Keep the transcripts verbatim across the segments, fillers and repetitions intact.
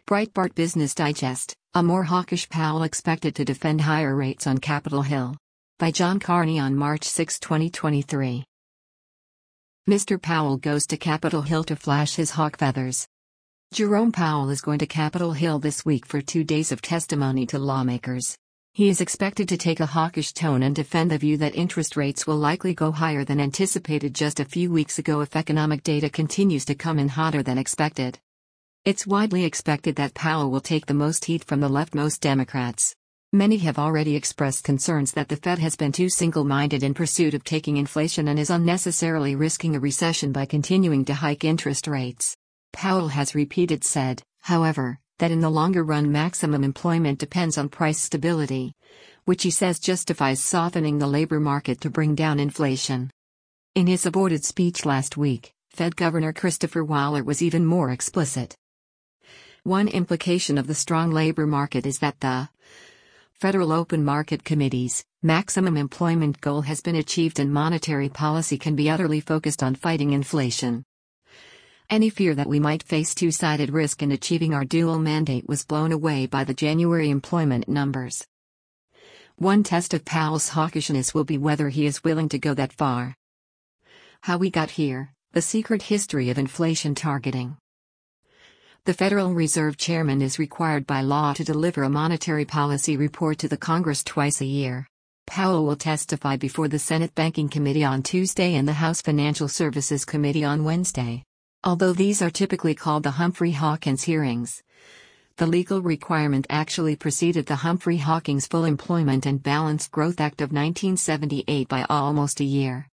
Breitbart Business Digest, a more hawkish Powell expected to defend higher rates on Capitol Hill. By John Carney on March sixth, twenty twenty-three. Mister Powell goes to Capitol Hill to flash his hawk feathers. Jerome Powell is going to Capitol Hill this week for two days of testimony to lawmakers. He is expected to take a hawkish tone and defend the view that interest rates will likely go higher than anticipated just a few weeks ago if economic data continues to come in hotter than expected. It's widely expected that Powell will take the most heat from the leftmost Democrats. Many have already expressed concerns that the Fed has been too single-minded in pursuit of taking inflation and is unnecessarily risking a recession by continuing to hike interest rates. Powell has repeated said, however, that in the longer run maximum employment depends on price stability, which he says justifies softening the labor market to bring down inflation. In his aborted speech last week, Fed Governor Christopher Waller was even more explicit. One implication of the strong labor market is that the Federal Open Market Committee's maximum employment goal has been achieved and monetary policy can be utterly focused on fighting inflation. Any fear that we might face two-sided risk in achieving our dual mandate was blown away by the January employment numbers. One test of Powell's hawkishness will be whether he is willing to go that far. How we got here, the secret history of inflation targeting. The Federal Reserve Chairman is required by law to deliver a monetary policy report to the Congress twice a year. Powell will testify before the Senate Banking Committee on Tuesday and the House Financial Services Committee on Wednesday. Although these are typically called the Humphrey-Hawkins hearings, the legal requirement actually preceded the Humphrey-Hawkins Full Employment and Balanced Growth Act of nineteen seventy-eight by almost a year.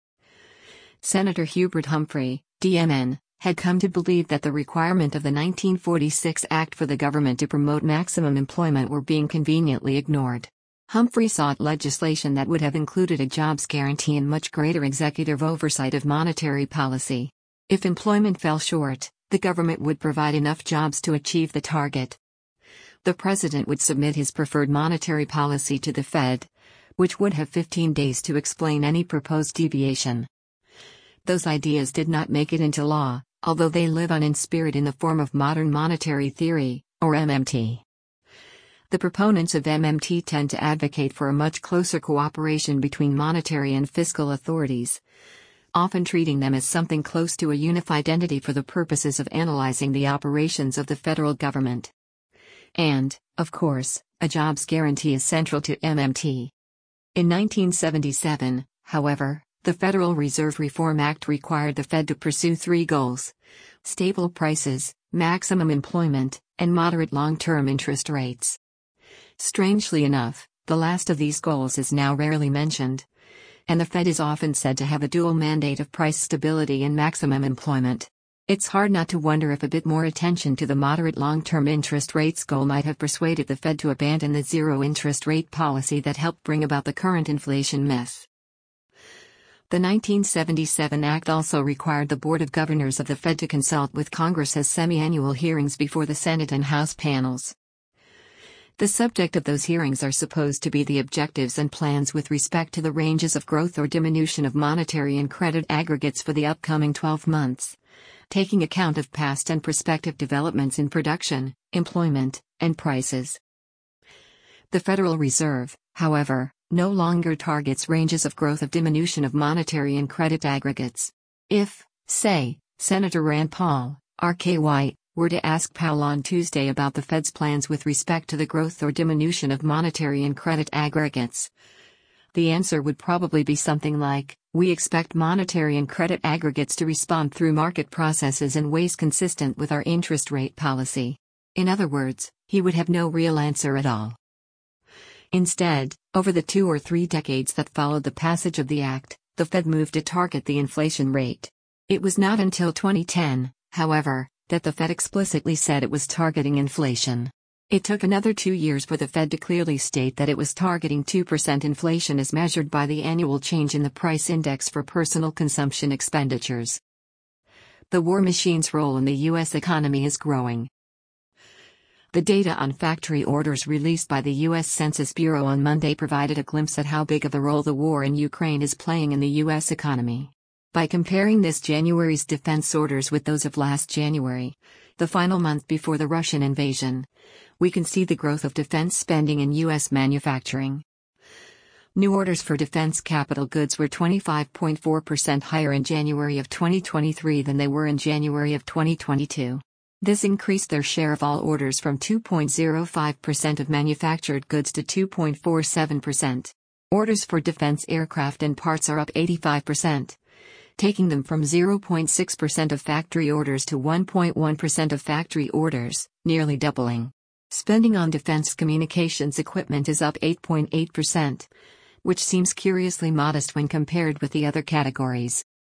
Senator Hubert Humphrey, D M N, had come to believe that the requirement of the nineteen forty-six Act for the government to promote maximum employment were being conveniently ignored. Humphrey sought legislation that would have included a jobs guarantee and much greater executive oversight of monetary policy. If employment fell short, the government would provide enough jobs to achieve the target. The president would submit his preferred monetary policy to the Fed, which would have fifteen days to explain any proposed deviation. Those ideas did not make it into law, although they live on in spirit in the form of modern monetary theory, or M M T. The proponents of M M T tend to advocate for a much closer cooperation between monetary and fiscal authorities, often treating them as something close to a unified entity for the purposes of analyzing the operations of the federal government. And, of course, a jobs guarantee is central to M M T. In nineteen seventy-seven, however, the Federal Reserve Reform Act required the Fed to pursue three goals: stable prices, maximum employment, and moderate long-term interest rates. Strangely enough, the last of these goals is now rarely mentioned, and the Fed is often said to have a dual mandate of price stability and maximum employment. It's hard not to wonder if a bit more attention to the moderate long-term interest rates goal might have persuaded the Fed to abandon the zero interest rate policy that helped bring about the current inflation mess. The nineteen seventy-seven Act also required the Board of Governors of the Fed to consult with Congress as semi-annual hearings before the Senate and House panels. The subject of those hearings are supposed to be the objectives and plans with respect to the ranges of growth or diminution of monetary and credit aggregates for the upcoming twelve months, taking account of past and prospective developments in production, employment, and prices. The Federal Reserve, however, no longer targets ranges of growth of diminution of monetary and credit aggregates. If, say, Senator Rand Paul, R K Y, were to ask Powell on Tuesday about the Fed's plans with respect to the growth or diminution of monetary and credit aggregates, the answer would probably be something like, "We expect monetary and credit aggregates to respond through market processes in ways consistent with our interest rate policy." In other words, he would have no real answer at all. Instead, over the two or three decades that followed the passage of the Act, the Fed moved to target the inflation rate. It was not until twenty ten, however, that the Fed explicitly said it was targeting inflation. It took another two years for the Fed to clearly state that it was targeting two percent inflation as measured by the annual change in the price index for personal consumption expenditures. The war machine's role in the U S economy is growing. The data on factory orders released by the U S Census Bureau on Monday provided a glimpse at how big of a role the war in Ukraine is playing in the U S economy. By comparing this January's defense orders with those of last January, the final month before the Russian invasion, we can see the growth of defense spending in U S manufacturing. New orders for defense capital goods were twenty-five point four percent higher in January of twenty twenty-three than they were in January of twenty twenty-two. This increased their share of all orders from two point zero five percent of manufactured goods to two point four seven percent. Orders for defense aircraft and parts are up eighty-five percent, taking them from zero point six percent of factory orders to one point one percent of factory orders, nearly doubling. Spending on defense communications equipment is up eight point eight percent, which seems curiously modest when compared with the other categories.